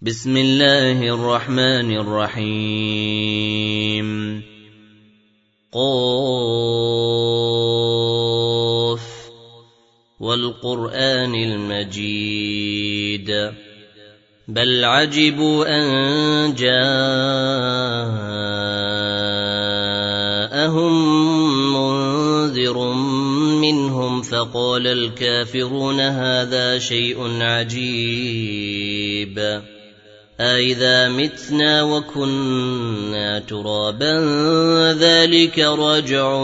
بسم الله الرحمن الرحيم قاف والقرآن المجيد بل عجبوا أن جاءهم منذر منهم فقال الكافرون هذا شيء عجيب أإذا متنا وكنا ترابا ذلك رجع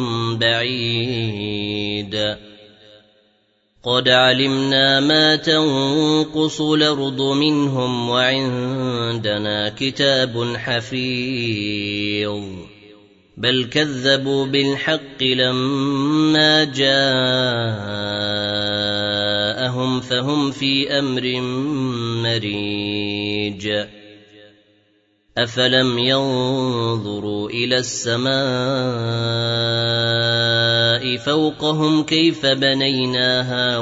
بعيد قد علمنا ما تنقص الأرض منهم وعندنا كتاب حفيظ بل كذبوا بالحق لما جاءهم فهم في أمر مريج أفلم ينظروا إلى السماء فوقهم كيف بنيناها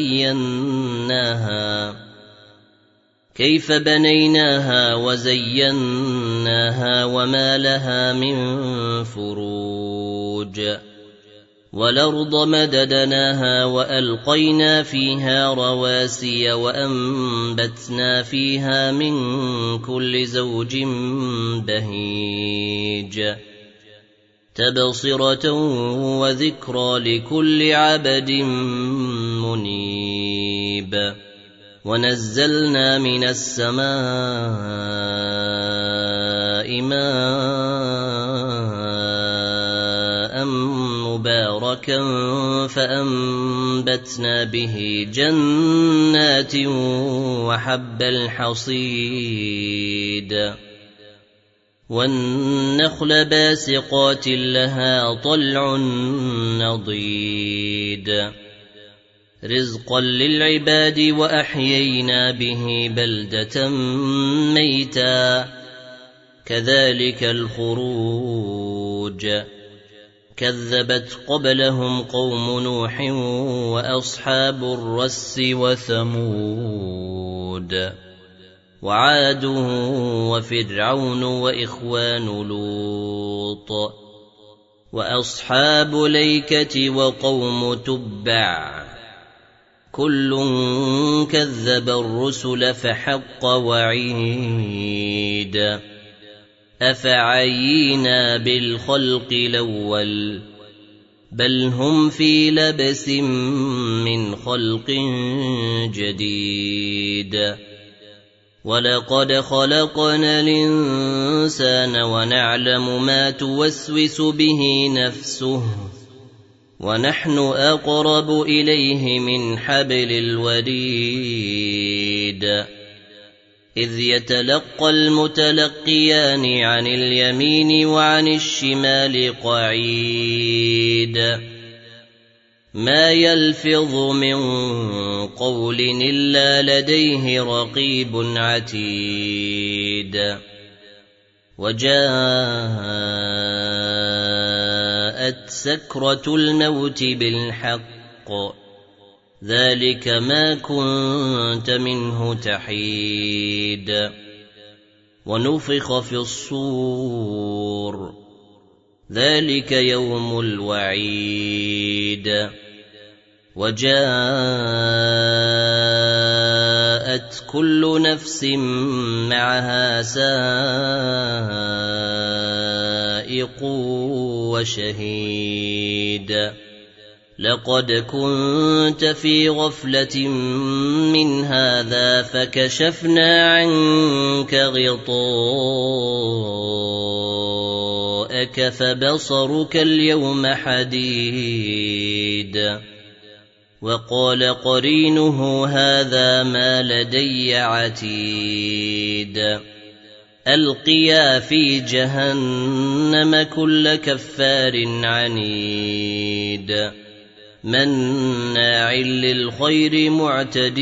وزيناها وما لها من فروج والأرض مددناها وألقينا فيها رواسي وأنبتنا فيها من كل زوج بهيج تبصرة وذكرى لكل عبد منيب ونزلنا من السماء ماء مباركا فأنبتنا به جنات وحب الحصيد والنخل باسقات لها طلع نضيد رزقا للعباد وأحيينا به بلدة ميتا كذلك الخروج كذبت قبلهم قوم نوح وأصحاب الرس وثمود وعاد وفرعون وإخوان لوط وأصحاب الأيكة وقوم تبع كل كذب الرسل فحق وعيد أفعينا بالخلق الأول بل هم في لبس من خلق جديد ولقد خلقنا الإنسان ونعلم ما توسوس به نفسه ونحن أقرب إليه من حبل الوريد إذ يتلقى المتلقيان عن اليمين وعن الشمال قعيد ما يلفظ من قول إلا لديه رقيب عتيد وجاءت سكرة الموت بالحق ذلك ما كنت منه تحيد ونفخ في الصور ذلك يوم الوعيد وجاءت كل نفس معها سائق وشهيد لقد كنت في غفلة من هذا فكشفنا عنك غطاءك فبصرك اليوم حديد وقال قرينه هذا ما لدي عتيد ألقيا في جهنم كل كفار عنيد مناع للخير معتد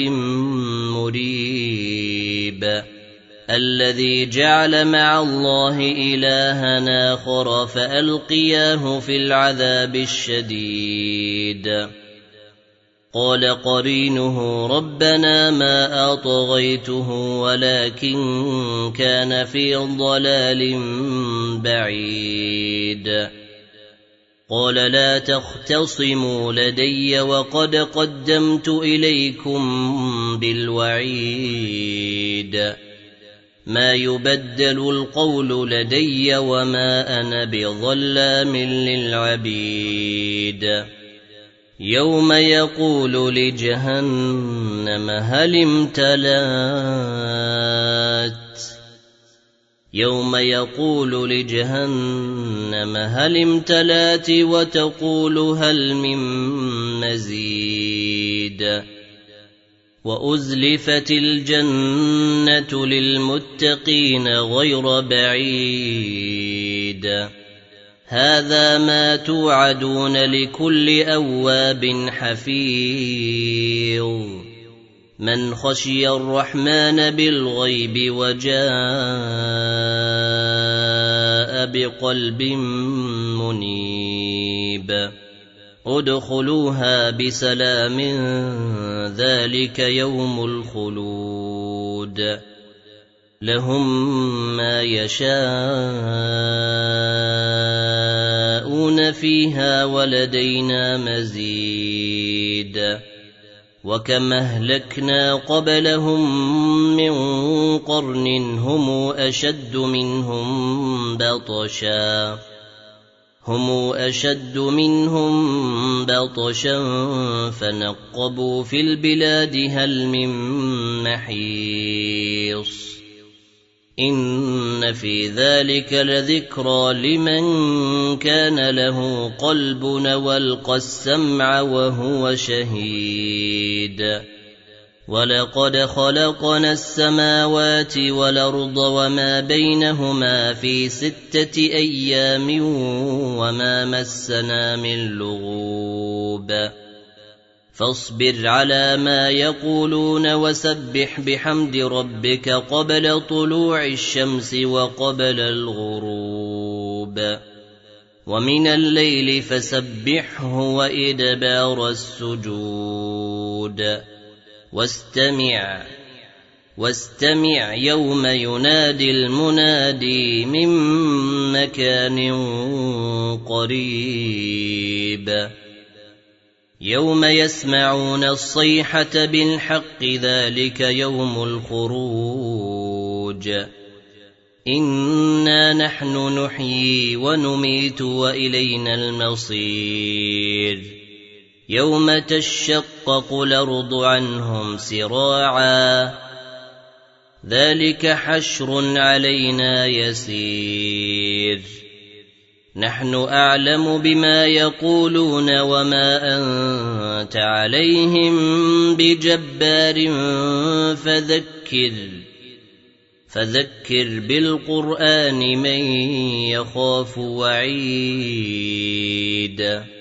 مريب الذي جعل مع الله إلها آخر فألقياه في العذاب الشديد قال قرينه ربنا ما أطغيته ولكن كان في ضلال بعيد قال لا تختصموا لدي وقد قدمت إليكم بالوعيد ما يبدل القول لدي وما أنا بظلام للعبيد يوم يقول لجهنم هل امتلأت يوم يقول لجهنم هل امتلأت وتقول هل من مزيد وأزلفت الجنة للمتقين غير بعيد هذا ما توعدون لكل أواب حفيظ من خشي الرحمن بالغيب وجاء بقلب منيب ادخلوها بسلام ذلك يوم الخلود لهم ما يشاءون فيها ولدينا مزيد وكم أهلكنا قبلهم من قرن هم أشد منهم بطشا فنقبوا في البلاد هل من محيص إن في ذلك لذكرى لمن كان له قلب والقى السمع وهو شهيد ولقد خلقنا السماوات والأرض وما بينهما في 6 أيام وما مسنا من لغوب فاصبر على ما يقولون وسبح بحمد ربك قبل طلوع الشمس وقبل الغروب ومن الليل فسبحه وإدبار السجود واستمع يوم ينادي المنادي من مكان قريب يوم يسمعون الصيحة بالحق ذلك يوم الخروج إنا نحن نحيي ونميت وإلينا المصير يوم تشقق الأرض عنهم سراعا ذلك حشر علينا يسير نحن أعلم بما يقولون وما أنت عليهم بجبار فذكر بالقرآن من يخاف وعيد